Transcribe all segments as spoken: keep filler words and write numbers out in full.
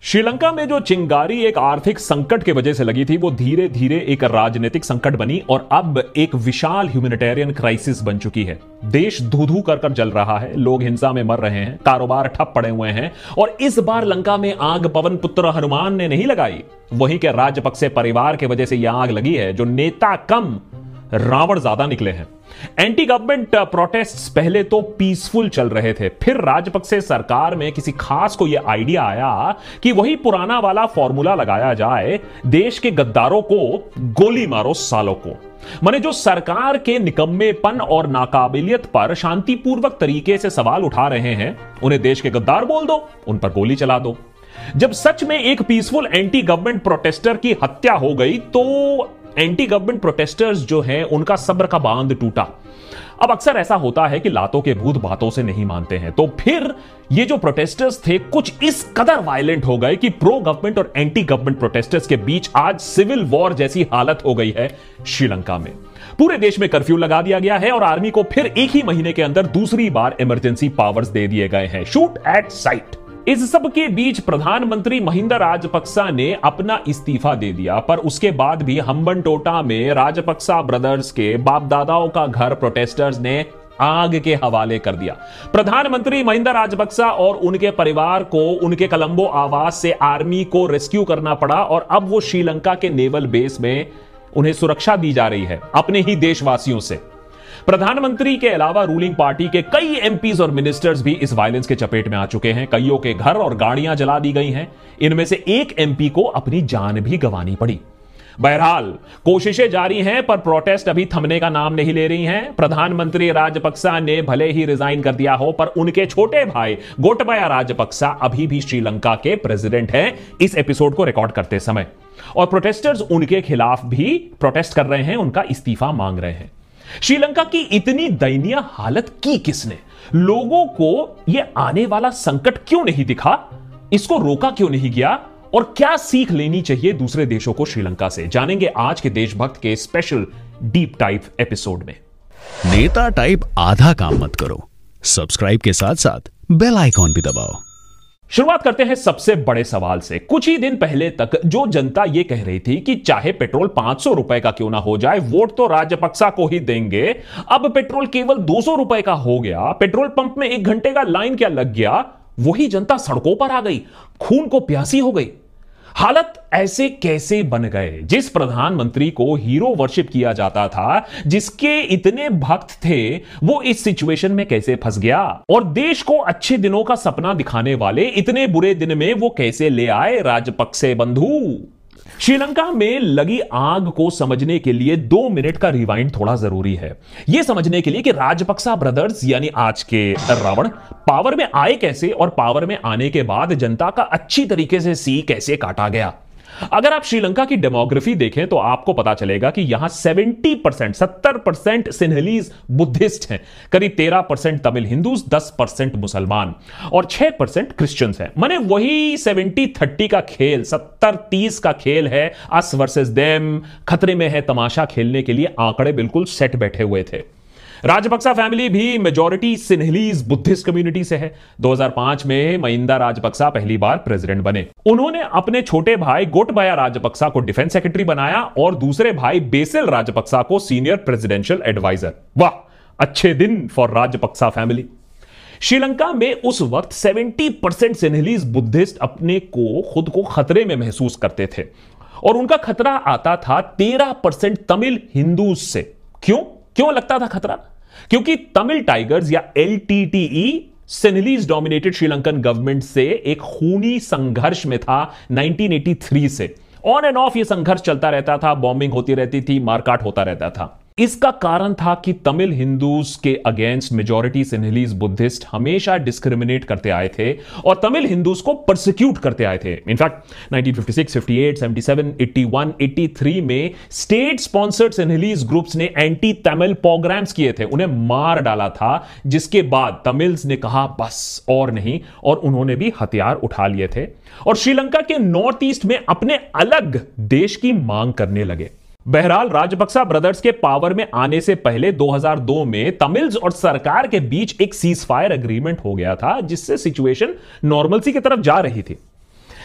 श्रीलंका में जो चिंगारी एक आर्थिक संकट की वजह से लगी थी वो धीरे धीरे एक राजनीतिक संकट बनी और अब एक विशाल ह्यूमैनिटेरियन क्राइसिस बन चुकी है। देश धू धू कर कर जल रहा है, लोग हिंसा में मर रहे हैं, कारोबार ठप पड़े हुए हैं और इस बार लंका में आग पवन पुत्र हनुमान ने नहीं लगाई, वहीं के राजपक्से परिवार की वजह से यह आग लगी है जो नेता कम रावण ज्यादा निकले हैं। एंटी गवर्नमेंट प्रोटेस्ट्स पहले तो पीसफुल चल रहे थे, फिर राजपक्से सरकार में किसी खास को यह आइडिया आया कि वही पुराना वाला फॉर्मूला लगाया जाए, देश के गद्दारों को गोली मारो सालों को। माने जो सरकार के निकम्मेपन और नाकाबिलियत पर शांतिपूर्वक तरीके से सवाल उठा रहे हैं उन्हें देश के गद्दार बोल दो, उन पर गोली चला दो। जब सच में एक पीसफुल एंटी गवर्नमेंट प्रोटेस्टर की हत्या हो गई तो एंटी गवर्नमेंट प्रोटेस्टर्स जो हैं उनका सब्र का बांध टूटा। अब अक्सर ऐसा होता है कि लातों के भूत बातों से नहीं मानते हैं, तो फिर ये जो प्रोटेस्टर्स थे कुछ इस कदर वायलेंट हो गए कि प्रो गवर्नमेंट और एंटी गवर्नमेंट प्रोटेस्टर्स के बीच आज सिविल वॉर जैसी हालत हो गई है श्रीलंका में। पूरे देश में कर्फ्यू लगा दिया गया है और आर्मी को फिर एक ही महीने के अंदर दूसरी बार इमरजेंसी पावर्स दे दिए गए हैं, शूट एट साइट। इस सब के बीच प्रधानमंत्री महिंदा राजपक्सा ने अपना इस्तीफा दे दिया, पर उसके बाद भी हम्बनटोटा में राजपक्सा ब्रदर्स के बाप दादाओं का घर प्रोटेस्टर्स ने आग के हवाले कर दिया। प्रधानमंत्री महिंदा राजपक्सा और उनके परिवार को उनके कोलंबो आवास से आर्मी को रेस्क्यू करना पड़ा और अब वो श्रीलंका के नेवल बेस में उन्हें सुरक्षा दी जा रही है अपने ही देशवासियों से। प्रधानमंत्री के अलावा रूलिंग पार्टी के कई एमपीज और मिनिस्टर्स भी इस वायलेंस के चपेट में आ चुके हैं। कईयों के घर और गाड़ियां जला दी गई हैं, इनमें से एक एमपी को अपनी जान भी गंवानी पड़ी। बहरहाल कोशिशें जारी हैं पर प्रोटेस्ट अभी थमने का नाम नहीं ले रही हैं। प्रधानमंत्री राजपक्सा ने भले ही रिजाइन कर दिया हो पर उनके छोटे भाई गोटबाया राजपक्सा अभी भी श्रीलंका के प्रेसिडेंट हैं इस एपिसोड को रिकॉर्ड करते समय, और प्रोटेस्टर्स उनके खिलाफ भी प्रोटेस्ट कर रहे हैं, उनका इस्तीफा मांग रहे हैं। श्रीलंका की इतनी दयनीय हालत की किसने? लोगों को यह आने वाला संकट क्यों नहीं दिखा? इसको रोका क्यों नहीं गया? और क्या सीख लेनी चाहिए दूसरे देशों को श्रीलंका से? जानेंगे आज के देशभक्त के स्पेशल डीप टाइप एपिसोड में। नेता टाइप आधा काम मत करो, सब्सक्राइब के साथ साथ बेल आइकॉन भी दबाओ। शुरुआत करते हैं सबसे बड़े सवाल से। कुछ ही दिन पहले तक जो जनता यह कह रही थी कि चाहे पेट्रोल पांच सौ रुपए का क्यों ना हो जाए, वोट तो राजपक्सा को ही देंगे, अब पेट्रोल केवल दो सौ रुपए का हो गया, पेट्रोल पंप में एक घंटे का लाइन क्या लग गया, वही जनता सड़कों पर आ गई, खून को प्यासी हो गई। हालत ऐसे कैसे बन गए? जिस प्रधानमंत्री को हीरो वर्शिप किया जाता था, जिसके इतने भक्त थे, वो इस सिचुएशन में कैसे फंस गया? और देश को अच्छे दिनों का सपना दिखाने वाले इतने बुरे दिन में वो कैसे ले आए राजपक्से बंधु? श्रीलंका में लगी आग को समझने के लिए दो मिनट का रिवाइंड थोड़ा जरूरी है, यह समझने के लिए कि राजपक्सा ब्रदर्स यानी आज के रावण पावर में आए कैसे और पावर में आने के बाद जनता का अच्छी तरीके से सी कैसे काटा गया। अगर आप श्रीलंका की डेमोग्राफी देखें तो आपको पता चलेगा कि यहां सत्तर परसेंट सत्तर परसेंट सिन्हलीज बुद्धिस्ट हैं, करीब तेरह परसेंट तमिल हिंदूज, दस परसेंट मुसलमान और छह परसेंट क्रिश्चियंस हैं। माने वही सत्तर तीस का खेल, सत्तर तीस का खेल है, अस वर्सेस देम, खतरे में है तमाशा खेलने के लिए आंकड़े बिल्कुल सेट बैठे हुए थे। राजपक्सा फैमिली भी मेजॉरिटी सिन्हलीज बुद्धिस्ट कम्युनिटी से है। दो हज़ार पाँच में महिंदा राजपक्सा पहली बार प्रेसिडेंट बने। उन्होंने अपने छोटे भाई गोटबाया राजपक्सा को डिफेंस सेक्रेटरी बनाया और दूसरे भाई बेसिल राजपक्सा को सीनियर प्रेसिडेंशियल एडवाइजर। वाह, अच्छे दिन फॉर राजपक्सा फैमिली। श्रीलंका में उस वक्त सत्तर परसेंट सिन्हलीज बुद्धिस्ट अपने को खुद को खतरे में महसूस करते थे और उनका खतरा आता था तेरह परसेंट तमिल हिंदूज से। क्यों क्यों लगता था खतरा? क्योंकि तमिल टाइगर्स या L T T E Sinhalese dominated Sri Lankan government से एक खूनी संघर्ष में था नाइनटीन एटी थ्री से। ऑन एंड ऑफ ये संघर्ष चलता रहता था, बॉम्बिंग होती रहती थी, मारकाट होता रहता था। इसका कारण था कि तमिल हिंदूज के अगेंस्ट मेजॉरिटी सिन्हलीज बुद्धिस्ट हमेशा डिस्क्रिमिनेट करते आए थे और तमिल हिंदूज को परसिक्यूट करते आए थे। In fact nineteen fifty six, fifty eight, seventy seven, eighty one, eighty three में स्टेट स्पॉन्सर्ड सिन्हलीज ग्रुप्स ने एंटी तमिल प्रोग्राम्स किए थे, उन्हें मार डाला था, जिसके बाद तमिल्स ने कहा बस और नहीं, और उन्होंने भी हथियार उठा लिए थे और श्रीलंका के नॉर्थ ईस्ट में अपने अलग देश की मांग करने लगे। बहरहाल राजपक्सा ब्रदर्स के पावर में आने से पहले दो हज़ार दो में तमिल्स और सरकार के बीच एक सीज फायर एग्रीमेंट हो गया था, जिससे सिचुएशन नॉर्मलसी की तरफ जा रही थी।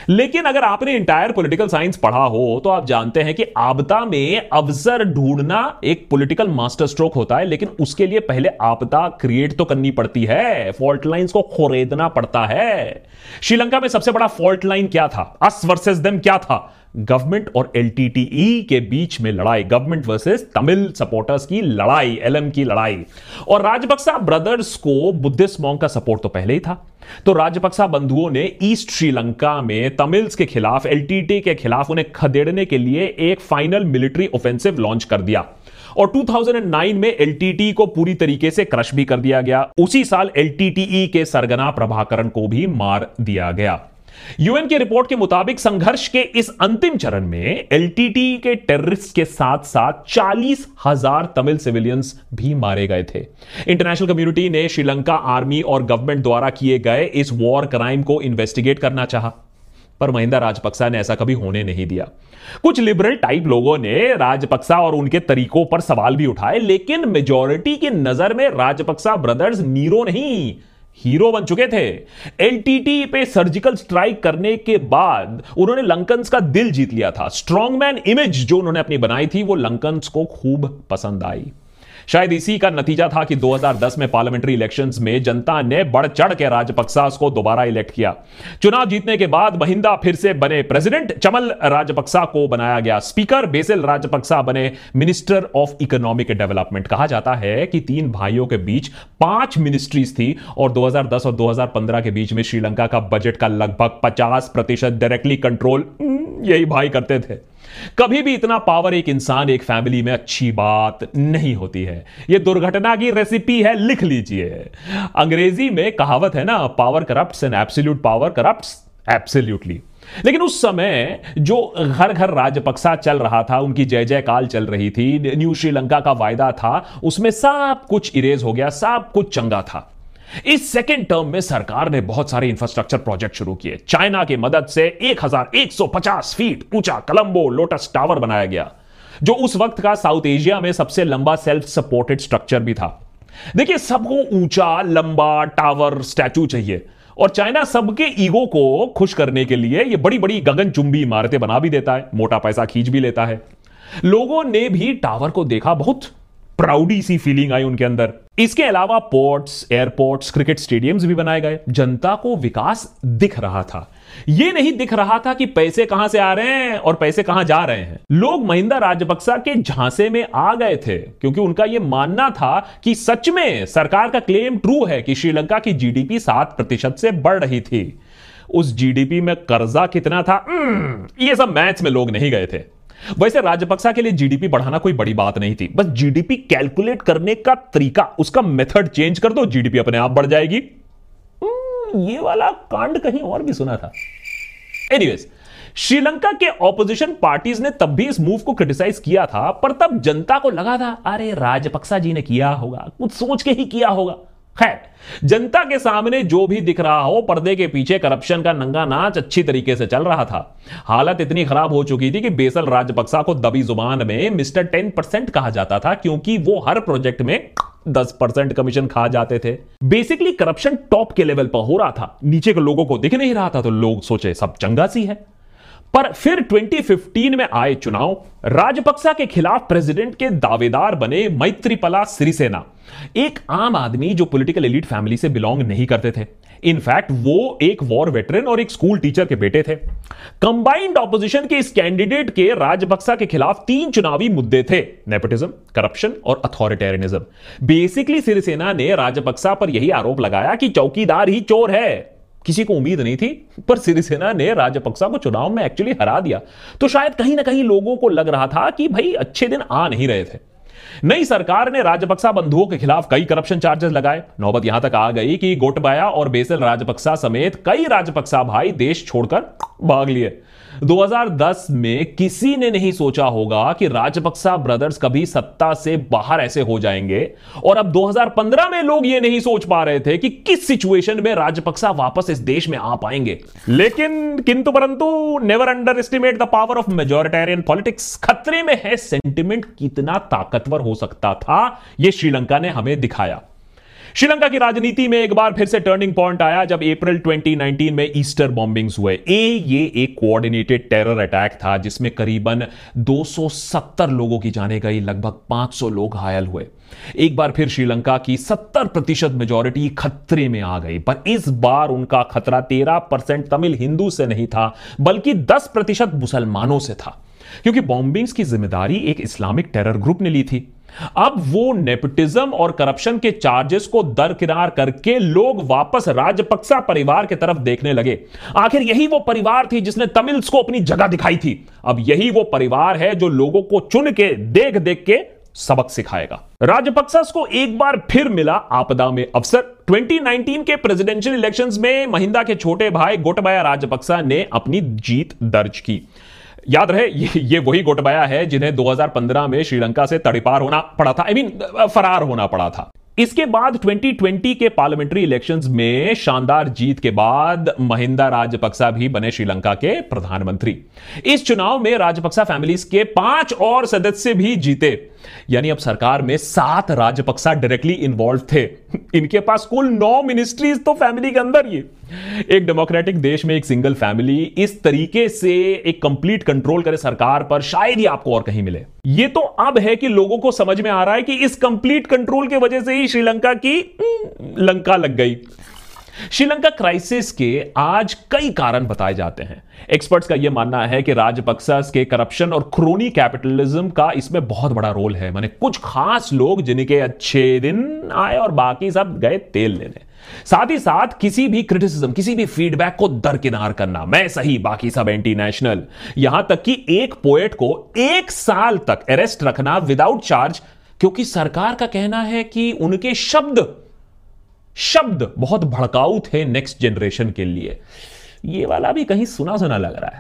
लेकिन अगर आपने इंटायर पॉलिटिकल साइंस पढ़ा हो तो आप जानते हैं कि आपदा में अवसर ढूंढना एक पॉलिटिकल मास्टर स्ट्रोक होता है, लेकिन उसके लिए पहले आपदा क्रिएट तो करनी पड़ती है, फॉल्ट लाइंस को खोरेदना पड़ता है। श्रीलंका में सबसे बड़ा फॉल्ट लाइन क्या था? अस वर्सेस देम क्या था? गवर्नमेंट और एलटीटीई के बीच में लड़ाई, गवर्नमेंट वर्सेस तमिल सपोर्टर्स की लड़ाई, एलएम की लड़ाई। और राजपक्सा ब्रदर्स को बुद्धिस्ट मॉन्क का सपोर्ट तो पहले ही था, तो राजपक्सा बंधुओं ने ईस्ट श्रीलंका में तमिल्स के खिलाफ, एलटीटी के खिलाफ उन्हें खदेड़ने के लिए एक फाइनल मिलिट्री ऑफेंसिव लॉन्च कर दिया। और दो हज़ार नौ में एलटीटी को पूरी तरीके से क्रश भी कर दिया गया। उसी साल एलटीटीई के सरगना प्रभाकरन को भी मार दिया गया। यूएन की रिपोर्ट के मुताबिक संघर्ष के इस अंतिम चरण में एलटीटी के टेररिस्ट के साथ साथ चालीस हजार तमिल सिविलियंस भी मारे गए थे। इंटरनेशनल कम्युनिटी ने श्रीलंका आर्मी और गवर्नमेंट द्वारा किए गए इस वॉर क्राइम को इन्वेस्टिगेट करना चाहा, पर महिंदा राजपक्सा ने ऐसा कभी होने नहीं दिया। कुछ लिबरल टाइप लोगों ने राजपक्सा और उनके तरीकों पर सवाल भी उठाए, लेकिन मेजॉरिटी की नजर में राजपक्सा ब्रदर्स नीरो नहीं, हीरो बन चुके थे। एलटीटी पे सर्जिकल स्ट्राइक करने के बाद उन्होंने लंकन्स का दिल जीत लिया था। स्ट्रॉन्गमैन इमेज जो उन्होंने अपनी बनाई थी वो लंकन्स को खूब पसंद आई। शायद इसी का नतीजा था कि दो हज़ार दस में पार्लियामेंट्री इलेक्शंस में जनता ने बढ़ चढ़ के राजपक्सा को दोबारा इलेक्ट किया। चुनाव जीतने के बाद महिंदा फिर से बने प्रेसिडेंट, चमल राजपक्सा को बनाया गया स्पीकर, बेसिल राजपक्सा बने मिनिस्टर ऑफ इकोनॉमिक डेवलपमेंट। कहा जाता है कि तीन भाइयों के बीच पांच मिनिस्ट्रीज थी और दो हज़ार दस और दो हज़ार पंद्रह के बीच में श्रीलंका का बजट का लगभग पचास प्रतिशत डायरेक्टली कंट्रोल यही भाई करते थे। कभी भी इतना पावर एक इंसान, एक फैमिली में अच्छी बात नहीं होती है। यह दुर्घटना की रेसिपी है, लिख लीजिए। अंग्रेजी में कहावत है ना, power corrupts and absolute power corrupts absolutely. लेकिन उस समय जो घर घर राजपक्सा चल रहा था, उनकी जय जयकाल चल रही थी, न्यू श्रीलंका का वायदा था, उसमें सब कुछ इरेज हो गया, सब कुछ चंगा था। इस सेकेंड टर्म में सरकार ने बहुत सारे इंफ्रास्ट्रक्चर प्रोजेक्ट शुरू किए। चाइना की मदद से एक हज़ार एक सौ पचास फीट ऊंचा कोलंबो लोटस टावर बनाया गया, जो उस वक्त का साउथ एशिया में सबसे लंबा सेल्फ सपोर्टेड स्ट्रक्चर भी था। देखिए, सबको ऊंचा लंबा टावर स्टैचू चाहिए, और चाइना सबके ईगो को खुश करने के लिए ये बड़ी बड़ी गगनचुंबी इमारतें बना भी देता है, मोटा पैसा खींच भी लेता है। लोगों ने भी टावर को देखा, बहुत प्राउडी सी फीलिंग आई उनके अंदर। इसके अलावा पोर्ट्स, एयरपोर्ट्स, क्रिकेट स्टेडियम्स भी बनाए गए। जनता को विकास दिख रहा था। यह नहीं दिख रहा था कि पैसे कहां से आ रहे हैं और पैसे कहां जा रहे हैं। लोग महिंदा राजपक्सा के झांसे में आ गए थे, क्योंकि उनका यह मानना था कि सच में सरकार का क्लेम ट्रू है कि श्रीलंका की जीडीपी सात प्रतिशत से बढ़ रही थी। उस जीडीपी में कर्जा कितना था, यह सब मैथ्स में लोग नहीं गए थे। वैसे राजपक्सा के लिए जीडीपी बढ़ाना कोई बड़ी बात नहीं थी, बस जीडीपी कैलकुलेट करने का तरीका, उसका मेथड चेंज कर दो, जीडीपी अपने आप बढ़ जाएगी। ये वाला कांड कहीं और भी सुना था। एनीवेज, श्रीलंका के ऑपोजिशन पार्टीज ने तब भी इस मूव को क्रिटिसाइज किया था, पर तब जनता को लगा था अरे राजपक्सा जी ने किया होगा, कुछ सोच के ही किया होगा। खैर, जनता के सामने जो भी दिख रहा हो, पर्दे के पीछे करप्शन का नंगा नाच अच्छी तरीके से चल रहा था। हालत इतनी खराब हो चुकी थी कि बेसल राजपक्सा को दबी जुबान में मिस्टर टेन परसेंट कहा जाता था, क्योंकि वो हर प्रोजेक्ट में दस परसेंट कमीशन खा जाते थे। बेसिकली करप्शन टॉप के लेवल पर हो रहा था, नीचे के लोगों को दिख नहीं रहा था, तो लोग सोचे सब चंगा सी है। पर फिर दो हज़ार पंद्रह में आए चुनाव, राजपक्सा के खिलाफ प्रेसिडेंट के दावेदार बने मैत्रीपाला सिरिसेना, एक आम आदमी जो पॉलिटिकल एलीट फैमिली से बिलोंग नहीं करते थे। इनफैक्ट वो एक वॉर वेटरन और एक स्कूल टीचर के बेटे थे। कंबाइंड ऑपोजिशन के इस कैंडिडेट के राजपक्सा के खिलाफ तीन चुनावी मुद्दे थे, नेपोटिज्म, करप्शन और अथॉरिटेरियनिज्म। बेसिकली सिरिसेना ने राजपक्सा पर यही आरोप लगाया कि चौकीदार ही चोर है। किसी को उम्मीद नहीं थी, पर सिरिसेना ने राजपक्सा को चुनाव में एक्चुअली हरा दिया। तो शायद कहीं ना कहीं लोगों को लग रहा था कि भाई अच्छे दिन आ नहीं रहे थे। नई सरकार ने राजपक्सा बंधुओं के खिलाफ कई करप्शन चार्जेस लगाए। नौबत यहां तक आ गई कि गोटबाया और बेसिल राजपक्सा समेत कई राजपक्सा भाई देश छोड़कर भाग लिए। दो हज़ार दस में किसी ने नहीं सोचा होगा कि राजपक्सा ब्रदर्स कभी सत्ता से बाहर ऐसे हो जाएंगे, और अब दो हज़ार पंद्रह में लोग ये नहीं सोच पा रहे थे कि किस सिचुएशन में राजपक्सा वापस इस देश में आ पाएंगे। लेकिन किंतु परंतु, never underestimate the power of majoritarian politics. खतरे में है सेंटिमेंट कितना ताकतवर हो सकता था, यह श्रीलंका ने हमें दिखाया। श्रीलंका की राजनीति में एक बार फिर से टर्निंग पॉइंट आया जब अप्रैल दो हज़ार उन्नीस में ईस्टर बॉम्बिंग्स हुए। ए ये एक कोऑर्डिनेटेड टेरर अटैक था जिसमें करीबन दो सौ सत्तर लोगों की जाने गई, लगभग पाँच सौ लोग घायल हुए। एक बार फिर श्रीलंका की सत्तर प्रतिशत मेजॉरिटी खतरे में आ गई, पर इस बार उनका खतरा तेरह परसेंट तमिल हिंदू से नहीं था बल्कि दस प्रतिशत मुसलमानों से था, क्योंकि बॉम्बिंग्स की जिम्मेदारी एक इस्लामिक टेरर ग्रुप ने ली थी। अब वो नेपोटिज्म और करप्शन के चार्जेस को दरकिनार करके लोग वापस राजपक्सा परिवार की तरफ देखने लगे। आखिर यही वो परिवार थी जिसने तमिल्स को अपनी जगह दिखाई थी। अब यही वो परिवार है जो लोगों को चुन के देख देख के सबक सिखाएगा। राजपक्सास को एक बार फिर मिला आपदा में अवसर। दो हज़ार उन्नीस के प्रेसिडेंशियल इलेक्शंस में महिंदा के छोटे भाई गोटबाया राजपक्सा ने अपनी जीत दर्ज की। याद रहे, ये, ये वही गोटबाया है जिन्हें दो हज़ार पंद्रह में श्रीलंका से तड़ीपार होना पड़ा था, आई मीन फरार होना पड़ा था। इसके बाद दो हज़ार बीस के पार्लियामेंट्री इलेक्शंस में शानदार जीत के बाद महिंदा राजपक्सा भी बने श्रीलंका के प्रधानमंत्री। इस चुनाव में राजपक्सा फैमिलीज के पांच और सदस्य भी जीते, यानी अब सरकार में सात राजपक्सा डायरेक्टली इन्वॉल्व थे। इनके पास कुल नौ मिनिस्ट्रीज तो फैमिली के अंदर ही। एक डेमोक्रेटिक देश में एक सिंगल फैमिली इस तरीके से एक कंप्लीट कंट्रोल करे सरकार पर, शायद ही आपको और कहीं मिले। ये तो अब है कि लोगों को समझ में आ रहा है कि इस कंप्लीट कंट्रोल की वजह से ही श्रीलंका की लंका लग गई। श्रीलंका क्राइसिस के आज कई कारण बताए जाते हैं। एक्सपर्ट्स का यह मानना है कि राजपक्सास के करप्शन और क्रोनी कैपिटलिज्म का इसमें बहुत बड़ा रोल है। माने कुछ खास लोग जिनके अच्छे दिन आए और बाकी सब गए तेल लेने। साथ ही साथ किसी भी क्रिटिसिज्म, किसी भी फीडबैक को दरकिनार करना, मैं सही बाकी सब एंटी नेशनल। यहां तक कि एक पोएट को एक साल तक अरेस्ट रखना विदाउट चार्ज, क्योंकि सरकार का कहना है कि उनके शब्द शब्द बहुत भड़काऊ थे नेक्स्ट जनरेशन के लिए। ये वाला भी कहीं सुना सुना लग रहा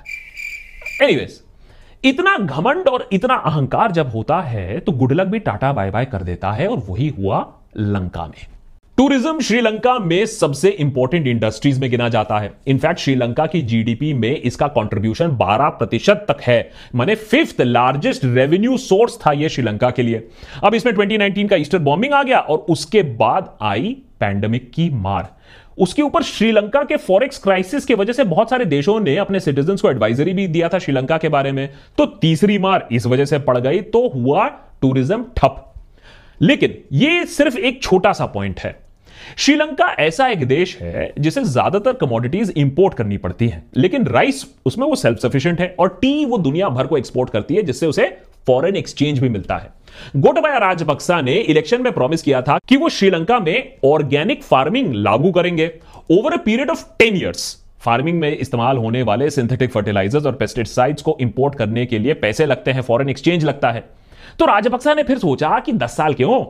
है। एनीवेज, इतना घमंड और इतना अहंकार जब होता है तो गुड लक भी टाटा बाय बाय कर देता है, और वही हुआ लंका में। टूरिज्म श्रीलंका में सबसे इंपॉर्टेंट इंडस्ट्रीज में गिना जाता है। इनफैक्ट श्रीलंका की जीडीपी में इसका कंट्रीब्यूशन बारह प्रतिशत तक है। माने फिफ्थ लार्जेस्ट रेवेन्यू सोर्स था यह श्रीलंका के लिए। अब इसमें दो हज़ार उन्नीस का ईस्टर बॉम्बिंग आ गया और उसके बाद आई पैंडेमिक की मार। उसके ऊपर श्रीलंका के फॉरेक्स क्राइसिस की वजह से बहुत सारे देशों ने अपने सिटीजन्स को एडवाइजरी भी दिया था श्रीलंका के बारे में, तो तीसरी मार इस वजह से पड़ गई, तो हुआ टूरिज्म ठप। लेकिन यह सिर्फ एक छोटा सा पॉइंट है। श्रीलंका ऐसा एक देश है जिसे ज्यादातर कमोडिटीज इंपोर्ट करनी पड़ती हैं, लेकिन राइस उसमें वो सेल्फ सफिशिएंट है, और टी वो दुनिया भर को एक्सपोर्ट करती है, जिससे उसे फॉरेन एक्सचेंज भी मिलता है। गोटबाया राजपक्सा ने इलेक्शन में प्रॉमिस किया था कि वो श्रीलंका में ऑर्गेनिक फार्मिंग लागू करेंगे over a period of ten years. Farming में इस्तेमाल होने वाले सिंथेटिक फर्टिलाइजर्स और पेस्टिसाइड्स को इंपोर्ट करने के लिए पैसे लगते हैं, फॉरेन एक्सचेंज लगता है। तो राजपक्सा ने फिर सोचा कि दस साल क्यों,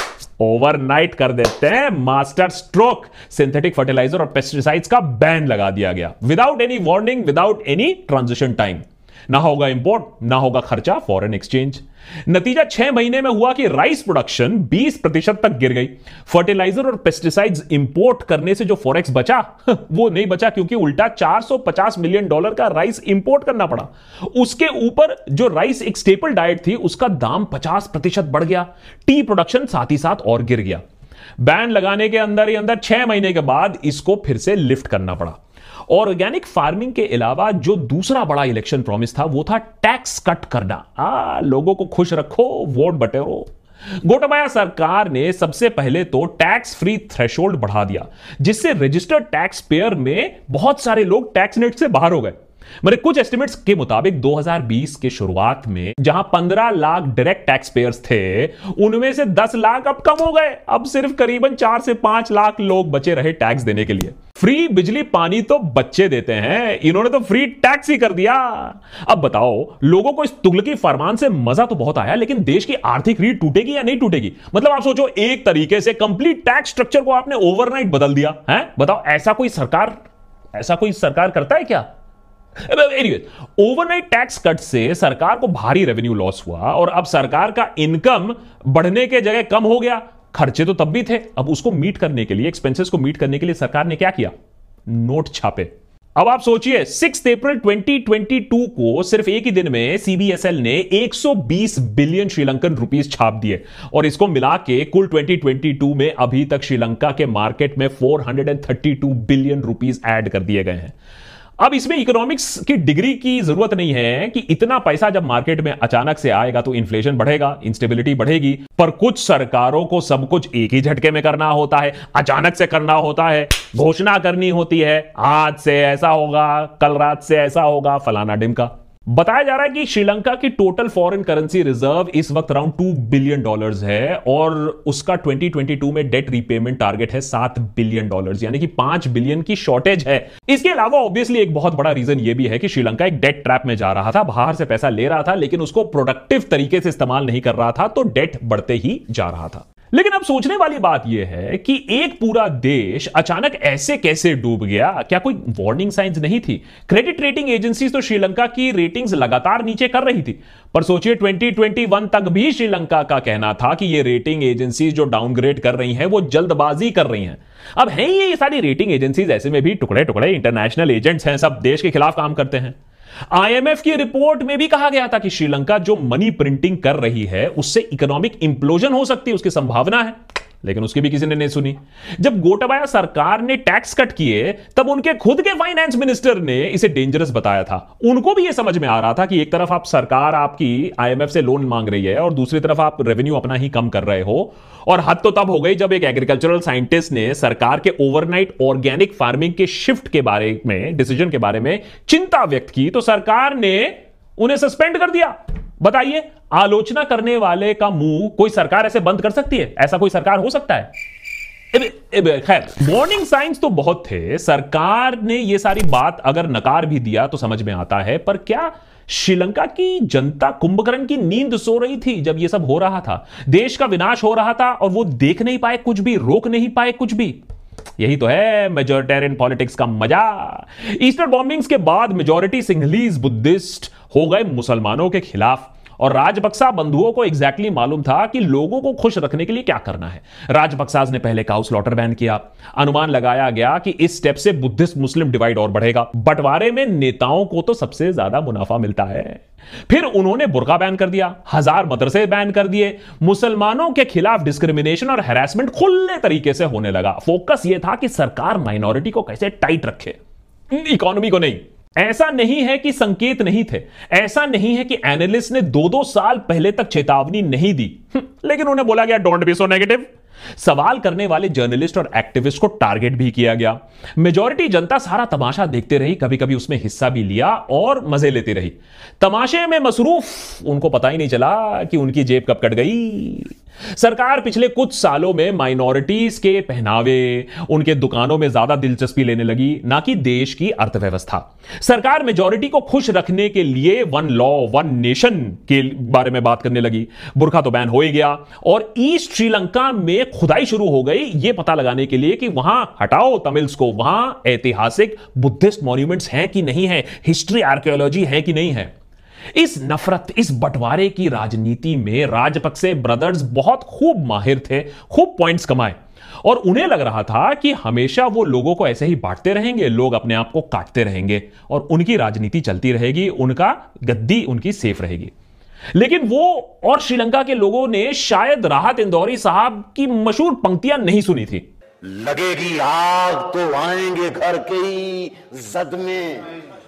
ओवरनाइट कर देते हैं, मास्टर स्ट्रोक, सिंथेटिक फर्टिलाइजर और पेस्टिसाइड्स का बैन लगा दिया गया, without any warning, without any transition time. ना होगा इंपोर्ट, ना होगा खर्चा फॉरेन एक्सचेंज। नतीजा छह महीने में हुआ कि राइस प्रोडक्शन बीस प्रतिशत तक गिर गई। फर्टिलाइजर और पेस्टिसाइड्स इंपोर्ट करने से जो फॉरेक्स बचा वो नहीं बचा, क्योंकि उल्टा चार सौ पचास मिलियन डॉलर का राइस इंपोर्ट करना पड़ा। उसके ऊपर जो राइस एक स्टेपल डाइट थी उसका दाम पचास प्रतिशत बढ़ गया। टी प्रोडक्शन साथ ही साथ और गिर गया। बैन लगाने के अंदर ही अंदर छह महीने के बाद इसको फिर से लिफ्ट करना पड़ा। ऑर्गेनिक फार्मिंग के अलावा जो दूसरा बड़ा इलेक्शन प्रॉमिस था वो था टैक्स कट करना। आ, लोगों को खुश रखो, वोट बटेरो। गोटबाया सरकार ने सबसे पहले तो टैक्स फ्री थ्रेशोल्ड बढ़ा दिया, जिससे रजिस्टर्ड टैक्स पेयर में बहुत सारे लोग टैक्स नेट से बाहर हो गए। मेरे कुछ एस्टिमेट्स के मुताबिक दो हज़ार बीस के शुरुआत में जहां पंद्रह लाख डायरेक्ट टैक्स पेयर्स थे, उनमें से दस लाख अब कम हो गए। अब सिर्फ करीबन चार से पांच लाख लोग बचे रहे टैक्स देने के लिए। फ्री बिजली पानी तो बच्चे देते हैं, इन्होंने तो फ्री टैक्स ही कर दिया। अब बताओ, लोगों को इस तुगलकी फरमान से मजा तो बहुत आया, लेकिन देश की आर्थिक रीढ़ टूटेगी या नहीं टूटेगी? मतलब आप सोचो, एक तरीके से कंप्लीट टैक्स स्ट्रक्चर को आपने ओवरनाइट बदल दिया है। बताओ, ऐसा कोई सरकार ऐसा कोई सरकार करता है क्या? एनीवे, ओवरनाइट टैक्स कट से सरकार को भारी रेवेन्यू लॉस हुआ, और अब सरकार का इनकम बढ़ने के जगह कम हो गया। खर्चे तो तब भी थे, अब उसको मीट करने के लिए, एक्सपेंसेस को मीट करने के लिए सरकार ने क्या किया? नोट छापे। अब आप सोचिए six April twenty twenty two को सिर्फ एक ही दिन में सीबीएसएल ने एक सौ बीस बिलियन श्रीलंकन रुपीस छाप दिए और इसको मिला के कुल ट्वेंटी ट्वेंटी टू में अभी तक श्रीलंका के मार्केट में चार सौ बत्तीस बिलियन रुपीस ऐड कर दिए गए हैं। अब इसमें इकोनॉमिक्स की डिग्री की जरूरत नहीं है कि इतना पैसा जब मार्केट में अचानक से आएगा तो इन्फ्लेशन बढ़ेगा, इंस्टेबिलिटी बढ़ेगी, पर कुछ सरकारों को सब कुछ एक ही झटके में करना होता है, अचानक से करना होता है, घोषणा करनी होती है, आज से ऐसा होगा, कल रात से ऐसा होगा, फलाना डिमका। बताया जा रहा है कि श्रीलंका की टोटल फॉरेन करेंसी रिजर्व इस वक्त अराउंड टू बिलियन डॉलर्स है और उसका ट्वेंटी ट्वेंटी टू में डेट रीपेमेंट टारगेट है सात बिलियन डॉलर्स, यानी कि पांच बिलियन की शॉर्टेज है। इसके अलावा ऑब्वियसली एक बहुत बड़ा रीजन यह भी है कि श्रीलंका एक डेट ट्रैप में जा रहा था, बाहर से पैसा ले रहा था लेकिन उसको प्रोडक्टिव तरीके से इस्तेमाल नहीं कर रहा था, तो डेट बढ़ते ही जा रहा था। लेकिन अब सोचने वाली बात यह है कि एक पूरा देश अचानक ऐसे कैसे डूब गया? क्या कोई वार्निंग साइंस नहीं थी? क्रेडिट रेटिंग एजेंसीज तो श्रीलंका की रेटिंग्स लगातार नीचे कर रही थी, पर सोचिए ट्वेंटी ट्वेंटी वन तक भी श्रीलंका का कहना था कि ये रेटिंग एजेंसीज जो डाउनग्रेड कर रही हैं वो जल्दबाजी कर रही हैं। अब है ये सारी रेटिंग एजेंसीज ऐसे में भी टुकड़े टुकड़े इंटरनेशनल एजेंट्स हैं, सब देश के खिलाफ काम करते हैं। आईएमएफ की रिपोर्ट में भी कहा गया था कि श्रीलंका जो मनी प्रिंटिंग कर रही है उससे इकोनॉमिक इंप्लोजन हो सकती है, उसकी संभावना है, लेकिन उसकी भी किसी ने नहीं सुनी। जब गोटाबाया सरकार ने टैक्स कट किए तब उनके खुद के फाइनेंस मिनिस्टर ने इसे डेंजरस बताया था। उनको भी यह समझ में आ रहा था कि एक तरफ आप सरकार आपकी आईएमएफ से लोन मांग रही है और दूसरी तरफ आप रेवेन्यू अपना ही कम कर रहे हो, और हद तो तब हो गई जब एक एग्रीकल्चरल साइंटिस्ट ने सरकार के ओवरनाइट ऑर्गेनिक फार्मिंग के शिफ्ट के बारे में, डिसीजन के बारे में चिंता व्यक्त की तो सरकार ने उन्हें सस्पेंड कर दिया। बताइए, आलोचना करने वाले का मुंह कोई सरकार ऐसे बंद कर सकती है? ऐसा कोई सरकार हो सकता है? खैर, वार्निंग साइंस तो बहुत थे, सरकार ने यह सारी बात अगर नकार भी दिया तो समझ में आता है, पर क्या श्रीलंका की जनता कुंभकर्ण की नींद सो रही थी जब यह सब हो रहा था? देश का विनाश हो रहा था और वो देख नहीं पाए कुछ भी, रोक नहीं पाए कुछ भी। यही तो है मेजॉरिटेरियन पॉलिटिक्स का मजा। ईस्टर बॉम्बिंग्स के बाद मेजॉरिटी सिंहलीज बुद्धिस्ट हो गए मुसलमानों के खिलाफ, और राजपक्सा बंधुओं को एग्जैक्टली मालूम था कि लोगों को खुश रखने के लिए क्या करना है। राजपक्साज ने पहले काउ स्लॉटर बैन किया। अनुमान लगाया गया कि इस स्टेप से बुद्धिस्ट मुस्लिम डिवाइड और बढ़ेगा। बंटवारे में नेताओं को तो सबसे ज्यादा मुनाफा मिलता है। फिर उन्होंने बुर्का बैन कर दिया, हजार मदरसे बैन कर दिए। मुसलमानों के खिलाफ डिस्क्रिमिनेशन और हैरेसमेंट खुले तरीके से होने लगा। फोकस यह था कि सरकार माइनॉरिटी को कैसे टाइट रखे, इकोनॉमी को नहीं। ऐसा नहीं है कि संकेत नहीं थे, ऐसा नहीं है कि एनालिस्ट ने दो दो साल पहले तक चेतावनी नहीं दी, लेकिन उन्हें बोला गया डोंट बी सो नेगेटिव। सवाल करने वाले जर्नलिस्ट और एक्टिविस्ट को टारगेट भी किया गया। मेजॉरिटी जनता सारा तमाशा देखते रही, कभी कभी उसमें हिस्सा भी लिया और मजे लेती रही। तमाशे में मसरूफ उनको पता ही नहीं चला कि उनकी जेब कब कट गई। सरकार पिछले कुछ सालों में माइनॉरिटीज के पहनावे, उनके दुकानों में ज्यादा दिलचस्पी लेने लगी, ना कि देश की अर्थव्यवस्था। सरकार मेजॉरिटी को खुश रखने के लिए वन लॉ वन नेशन के बारे में बात करने लगी। बुर्का तो बैन हो ही गया और ईस्ट श्रीलंका में खुदाई शुरू हो गई यह पता लगाने के लिए कि वहां, हटाओ तमिल्स को, वहां ऐतिहासिक बुद्धिस्ट मॉन्यूमेंट्स हैं कि नहीं है, हिस्ट्री आर्कियोलॉजी है कि नहीं है। इस नफरत, इस बंटवारे की राजनीति में राजपक्से ब्रदर्स बहुत खूब माहिर थे, खूब पॉइंट्स कमाए, और उन्हें लग रहा था कि हमेशा वो लोगों को ऐसे ही बांटते रहेंगे, लोग अपने आप को काटते रहेंगे और उनकी राजनीति चलती रहेगी, उनका गद्दी उनकी सेफ रहेगी। लेकिन वो और श्रीलंका के लोगों ने शायद राहत इंदौरी साहब की मशहूर पंक्तियां नहीं सुनी थी। लगेगी आग तो आएंगे घर के ही जद में,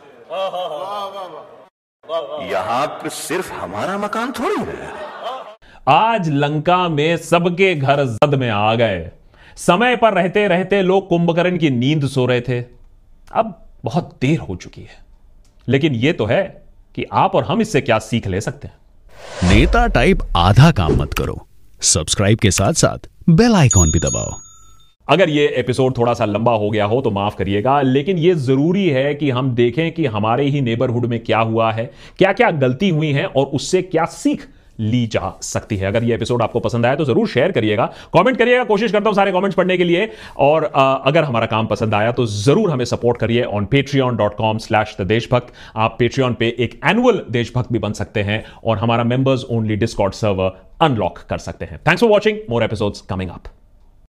यहां पर सिर्फ हमारा मकान थोड़ी है। आज लंका में सबके घर जद में आ गए। समय पर रहते रहते लोग कुंभकर्ण की नींद सो रहे थे। अब बहुत देर हो चुकी है, लेकिन यह तो है कि आप और हम इससे क्या सीख ले सकते हैं। नेता टाइप आधा काम मत करो, सब्सक्राइब के साथ साथ बेल आइकॉन भी दबाओ। अगर ये एपिसोड थोड़ा सा लंबा हो गया हो तो माफ करिएगा, लेकिन ये जरूरी है कि हम देखें कि हमारे ही नेबरहुड में क्या हुआ है, क्या क्या गलती हुई है और उससे क्या सीख ली जा सकती है। अगर ये एपिसोद आपको पसंद आया तो जरूर शेयर करिएगा, कमेंट करिएगा, कोशिश करता हूं सारे कमेंट्स पढ़ने के लिए। और आ, अगर हमारा काम पसंद आया तो जरूर हमें सपोर्ट करिए on Patreon dot com slash the Deshbhakt. आप पेट्रियन पे एक एनुअल देशभक्त भी बन सकते हैं और हमारा members only Discord server unlock कर सकते हैं। Thanks for watching, more episodes coming up.